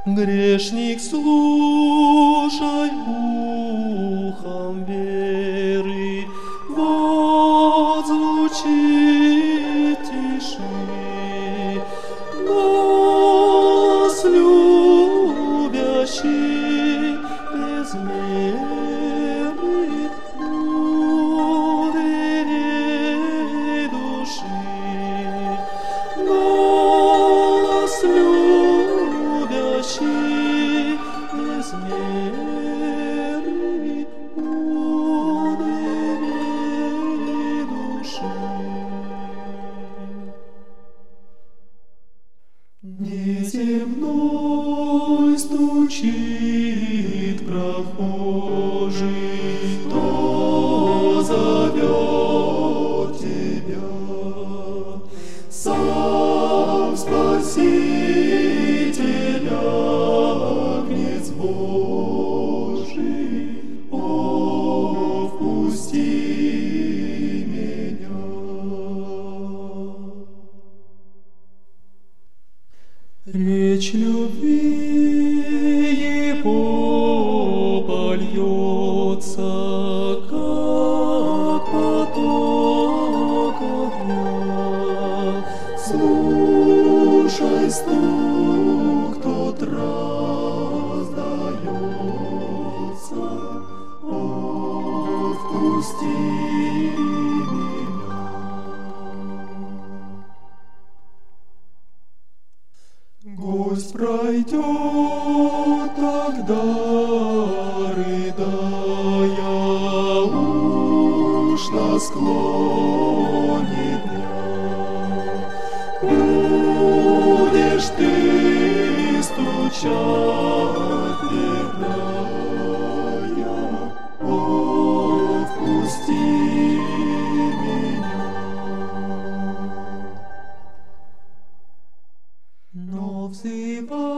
Грешник, слушай ухом веры, вот звучит тиши, нас любящий безмерный глубине души, нас любящий безмерный глубине души. Неземной стучит прохожий, кто зовет тебя. Сам Спаситель Агнец Божий, о, впусти меня. Речь любви его польется, как поток огня. Слушай, стук тот раздается, о, впусти меня. Гость пройдет тогда, рыдая, уж на склоне дня. Будешь ты стучать, верная, о, впусти меня. Но взывай